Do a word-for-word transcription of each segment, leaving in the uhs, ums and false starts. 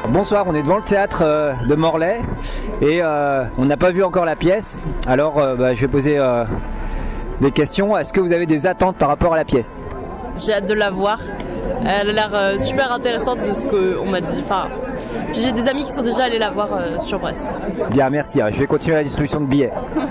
Bonsoir, on est devant le théâtre euh, de Morlaix et euh, on n'a pas vu encore la pièce. Alors euh, bah, je vais poser euh, des questions. Est-ce que vous avez des attentes par rapport à la pièce? J'ai hâte de la voir. Elle a l'air euh, super intéressante de ce qu'on m'a dit. Enfin, j'ai des amis qui sont déjà allés la voir euh, sur Brest. Bien, merci. Je vais continuer la distribution de billets.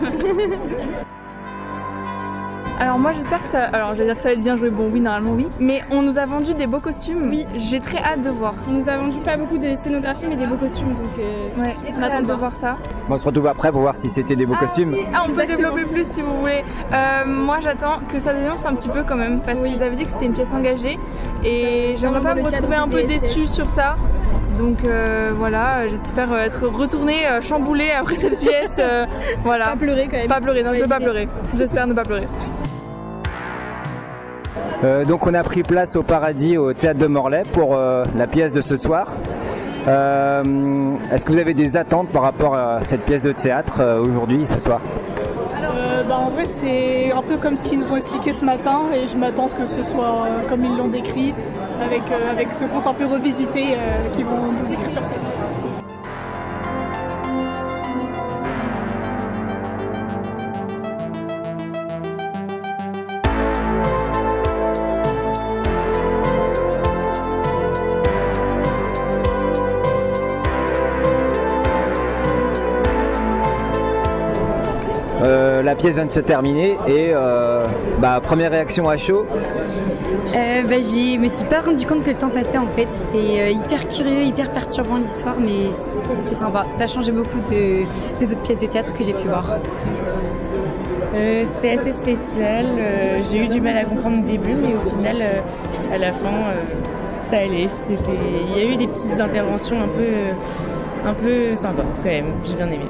Alors moi j'espère que ça, alors je vais dire que ça va être bien joué, bon oui normalement oui, mais on nous a vendu des beaux costumes, oui, j'ai très hâte de voir. On nous a vendu pas beaucoup de scénographie mais des beaux costumes donc euh, ouais, on a hâte de voir ça. Bon, on se retrouve après pour voir si c'était des beaux ah, costumes. Oui. Ah on peut développer plus si vous voulez. Euh, moi j'attends que ça dénonce un petit peu quand même parce oui. qu'ils avaient dit que c'était une pièce engagée et j'aimerais pas me retrouver un peu déçue sur ça. Donc euh, voilà, j'espère être retournée euh, chamboulée après cette pièce. Euh, voilà. Pas pleurer quand même. Pas pleurer, non je veux pas pleurer. J'espère ne pas pleurer. Euh, donc on a pris place au Paradis au théâtre de Morlaix pour euh, la pièce de ce soir. Euh, Est-ce que vous avez des attentes par rapport à cette pièce de théâtre euh, aujourd'hui, ce soir? euh, bah, En vrai c'est un peu comme ce qu'ils nous ont expliqué ce matin et je m'attends à ce que ce soit euh, comme ils l'ont décrit avec, euh, avec ce conte un peu revisité euh, qu'ils vont nous décrire sur scène. Euh, la pièce vient de se terminer et euh, bah, première réaction à chaud. Euh, bah, je me suis pas rendu compte que le temps passait en fait. C'était euh, hyper curieux, hyper perturbant l'histoire, mais c'était sympa. Ça a changé beaucoup de, des autres pièces de théâtre que j'ai pu voir. Euh, c'était assez spécial. Euh, j'ai eu du mal à comprendre au début, mais au final, euh, à la fin, euh, ça allait. C'était... Il y a eu des petites interventions un peu, un peu sympas quand même. J'ai bien aimé.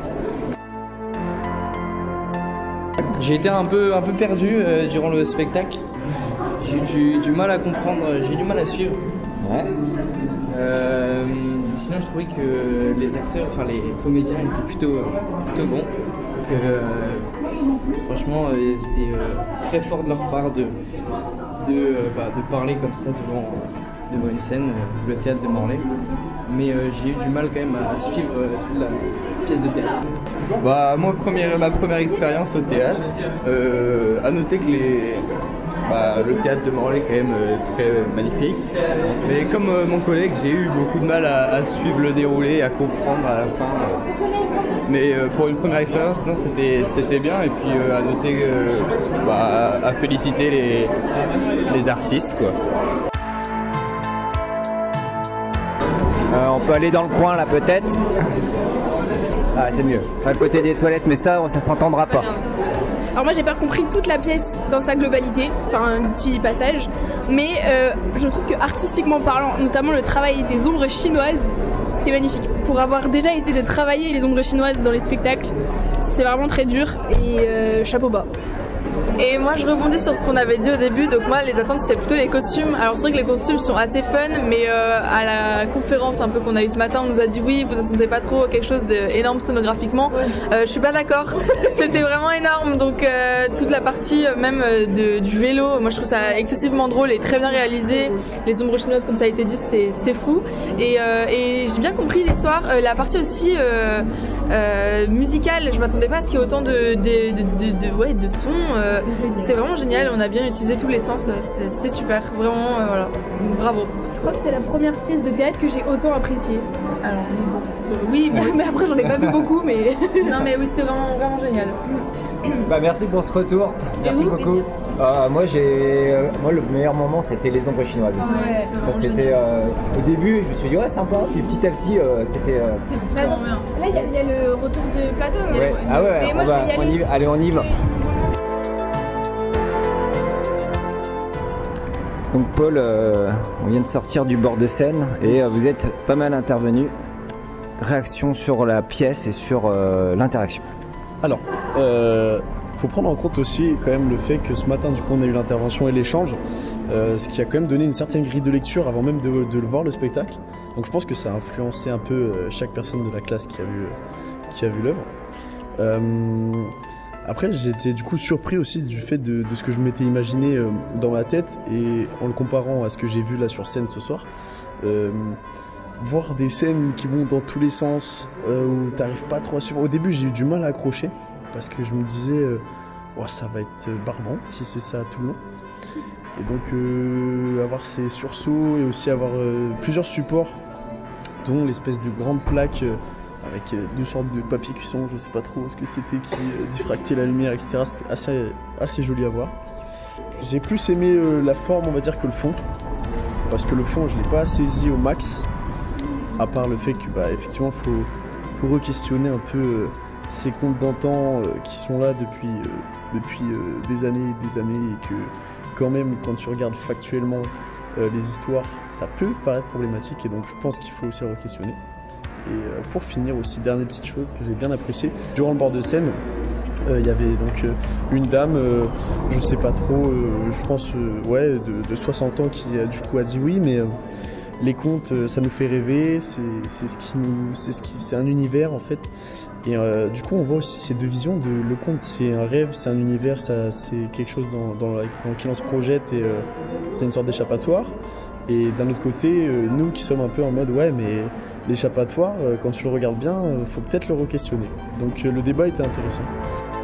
J'ai été un peu, un peu perdu euh, durant le spectacle. J'ai eu du, du mal à comprendre, j'ai eu du mal à suivre. Ouais. Euh, sinon, je trouvais que les acteurs, enfin les comédiens étaient plutôt, plutôt bons. Donc, euh, franchement, euh, c'était euh, très fort de leur part de, de, euh, bah, de parler comme ça devant, devant une scène, euh, le théâtre de Morlaix. Mais euh, j'ai eu du mal quand même à suivre euh, toute la pièce de théâtre. Bah moi première, ma première expérience au théâtre, euh, à noter que les, bah, le théâtre de Morlaix est quand même euh, très magnifique, mais comme euh, mon collègue j'ai eu beaucoup de mal à, à suivre le déroulé, à comprendre à la fin, euh, mais euh, pour une première expérience non c'était c'était bien et puis euh, à noter, euh, bah, à féliciter les, les artistes quoi. Euh, on peut aller dans le coin là peut-être. Ah c'est mieux, à côté des toilettes, mais ça, ça s'entendra pas. Alors moi j'ai pas compris toute la pièce dans sa globalité, enfin un petit passage, mais euh, je trouve que artistiquement parlant, notamment le travail des ombres chinoises, c'était magnifique. Pour avoir déjà essayé de travailler les ombres chinoises dans les spectacles, c'est vraiment très dur et euh, chapeau bas. Et moi je rebondis sur ce qu'on avait dit au début, donc moi les attentes c'était plutôt les costumes. Alors c'est vrai que les costumes sont assez fun, mais euh, à la conférence un peu qu'on a eu ce matin on nous a dit oui vous attendez pas trop quelque chose d'énorme scénographiquement. euh, Je suis pas d'accord, c'était vraiment énorme, donc euh, toute la partie euh, même euh, de, du vélo, moi je trouve ça excessivement drôle et très bien réalisé. Les ombres chinoises comme ça a été dit c'est fou et, euh, et j'ai bien compris l'histoire, euh, la partie aussi euh, euh, musicale, je m'attendais pas à ce qu'il y ait autant de, de, de, de, de, ouais, de sons. Euh, C'était vraiment génial, on a bien utilisé tous les sens, c'était super, vraiment, euh, voilà, bravo. Je crois que c'est la première pièce de théâtre que j'ai autant appréciée. Alors, bon, euh, oui, mais, mais après j'en ai pas vu beaucoup, mais non mais oui, c'est vraiment, vraiment génial. Bah merci pour ce retour, merci beaucoup. Euh, moi j'ai, euh, moi le meilleur moment c'était les ombres chinoises. Ouais, ça c'était euh, au début, je me suis dit ouais sympa, puis petit à petit euh, c'était. Euh... C'était vraiment bien. Là il y, y a le retour de plateau, mais, ouais. Ah ouais, mais on moi va, je vais y aller. On y va. Allez on y va. Donc Paul, euh, on vient de sortir du bord de scène et euh, vous êtes pas mal intervenu. Réaction sur la pièce et sur euh, l'interaction. Alors, euh, faut prendre en compte aussi quand même le fait que ce matin du coup on a eu l'intervention et l'échange, euh, ce qui a quand même donné une certaine grille de lecture avant même de, de le voir le spectacle. Donc je pense que ça a influencé un peu euh, chaque personne de la classe qui a vu, qui a vu l'œuvre. Euh, Après, j'étais du coup surpris aussi du fait de, de ce que je m'étais imaginé euh, dans ma tête et en le comparant à ce que j'ai vu là sur scène ce soir. Euh, voir des scènes qui vont dans tous les sens, euh, où t'arrives pas trop à suivre. Au début, j'ai eu du mal à accrocher, parce que je me disais, euh, oh, ça va être barbant si c'est ça tout le long. Et donc, euh, avoir ces sursauts et aussi avoir euh, plusieurs supports, dont l'espèce de grande plaque euh, avec euh, deux sortes de papier cuisson, je sais pas trop ce que c'était, qui euh, diffractait la lumière, et cetera. C'était assez, assez joli à voir. J'ai plus aimé euh, la forme, on va dire, que le fond, parce que le fond, je l'ai pas saisi au max. À part le fait que, bah, effectivement, faut, faut re-questionner un peu euh, ces contes d'antan euh, qui sont là depuis, euh, depuis euh, des années et des années, et que, quand même, quand tu regardes factuellement euh, les histoires, ça peut paraître problématique, et donc je pense qu'il faut aussi le re-questionner. Et euh, pour finir aussi, dernière petite chose que j'ai bien appréciée, durant le bord de scène, il euh, y avait donc euh, une dame, euh, je sais pas trop, euh, je pense, euh, ouais, de, de soixante ans qui, euh, du coup, a dit oui, mais... Euh, les contes, ça nous fait rêver, c'est, c'est ce qui nous, c'est ce qui, c'est un univers en fait. Et euh, du coup, on voit aussi ces deux visions de le conte, c'est un rêve, c'est un univers, ça, c'est quelque chose dans, dans, la, dans lequel on se projette et euh, c'est une sorte d'échappatoire. Et d'un autre côté, euh, nous qui sommes un peu en mode ouais, mais l'échappatoire, euh, quand tu le regardes bien, euh, faut peut-être le re-questionner. Donc euh, le débat était intéressant.